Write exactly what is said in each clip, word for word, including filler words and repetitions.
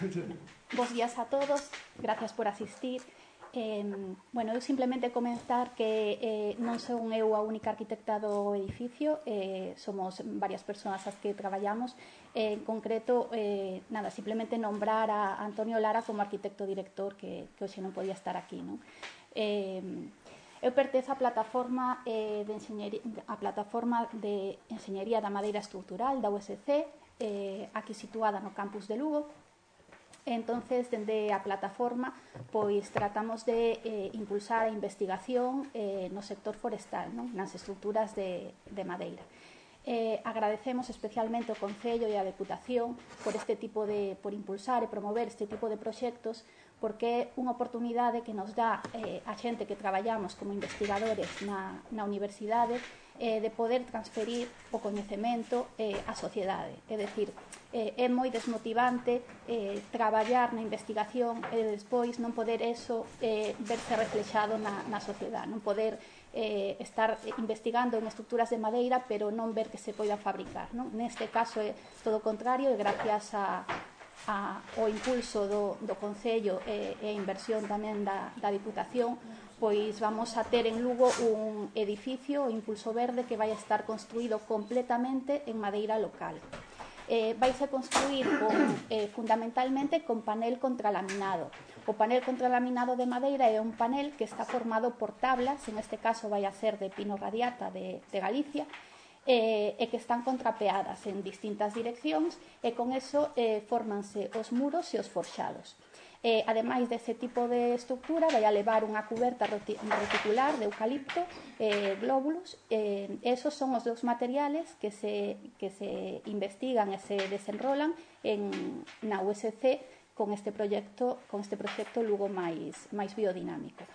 Bos días a todos, gracias por asistir. Eh, bueno, eu simplemente comentar que eh, non son eu a única arquitecta do edificio, eh, somos varias persoas as que traballamos. Eh, en concreto, eh, nada, simplemente nombrar a Antonio Lara como arquitecto director, que, que hoxe non podía estar aquí, non? Eh, eu pertenzo á plataforma, eh, de enxeñería, a plataforma de Enxeñería da Madeira Estrutural da U S C, eh, aquí situada no campus de Lugo. Entonces, dende a plataforma, pois tratamos de eh, impulsar a investigación eh, no sector forestal, non? Nas estruturas de, de madeira. Eh, agradecemos especialmente ao Concello e á Deputación por este tipo de, por impulsar e promover este tipo de proxectos, porque é unha oportunidade que nos dá eh, a xente que traballamos como investigadores na, na universidade eh, de poder transferir o coñecemento eh, á sociedade. É dicir, eh, é moi desmotivante eh, traballar na investigación e despois non poder eso eh, verse reflexado na, na sociedade, non poder eh, estar investigando en estruturas de madeira pero non ver que se poida fabricar, non? Neste caso é todo o contrario, e gracias a, a, ao impulso do, do Concello e, e a inversión tamén da, da Diputación, pois vamos a ter en Lugo un edificio, o Impulso Verde, que vai estar construído completamente en madeira local. Eh, vai ser construír con, eh, fundamentalmente con panel contralaminado. O panel contralaminado de madeira é un panel que está formado por tablas, en este caso vai a ser de pino radiata de, de Galicia, eh, e que están contrapeadas en distintas direccións, e con eso eh, formanse os muros e os forxados. Eh, ademais dese tipo de estructura, vai a levar unha cuberta reticular de eucalipto, eh, glóbulos. Eh, esos son os dous materiales que se, que se investigan e se desenrolan en, na U S C con este proxecto, con este proxecto Lugo máis, máis biodinámico.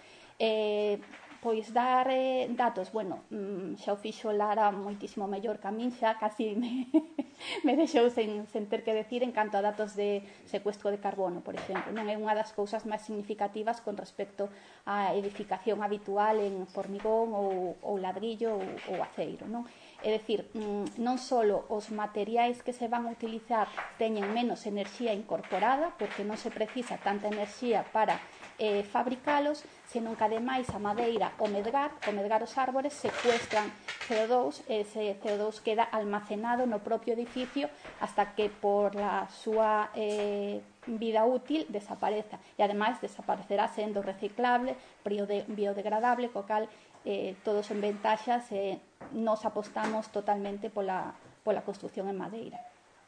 Eh, pois dar eh, datos, bueno, mm, xa o fixo Lara moitísimo mellor que a min, xa casi me, me deixou sen, sen ter que decir en canto a datos de secuestro de carbono, por exemplo. Non é unha das cousas máis significativas con respecto á edificación habitual en formigón ou, ou ladrillo ou, ou aceiro, non? É dicir, non só os materiais que se van a utilizar teñen menos enerxía incorporada, porque non se precisa tanta enerxía para eh, fabricalos, senón que ademais a madeira, o medgar, o medgar os árbores, secuestran C O dous, e ese C O dous queda almacenado no propio edificio hasta que por a súa eh, vida útil desapareza, e ademais desaparecerá sendo reciclable, biodegradable, co cal eh, todos son ventaxas e eh, nos apostamos totalmente pola, pola construcción en madeira.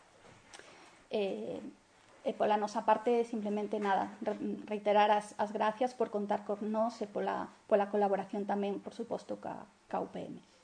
Eh, e pola nosa parte, simplemente nada, reiterar as, as gracias por contar con nós e pola, pola colaboración tamén, por suposto, ca, ca U P M.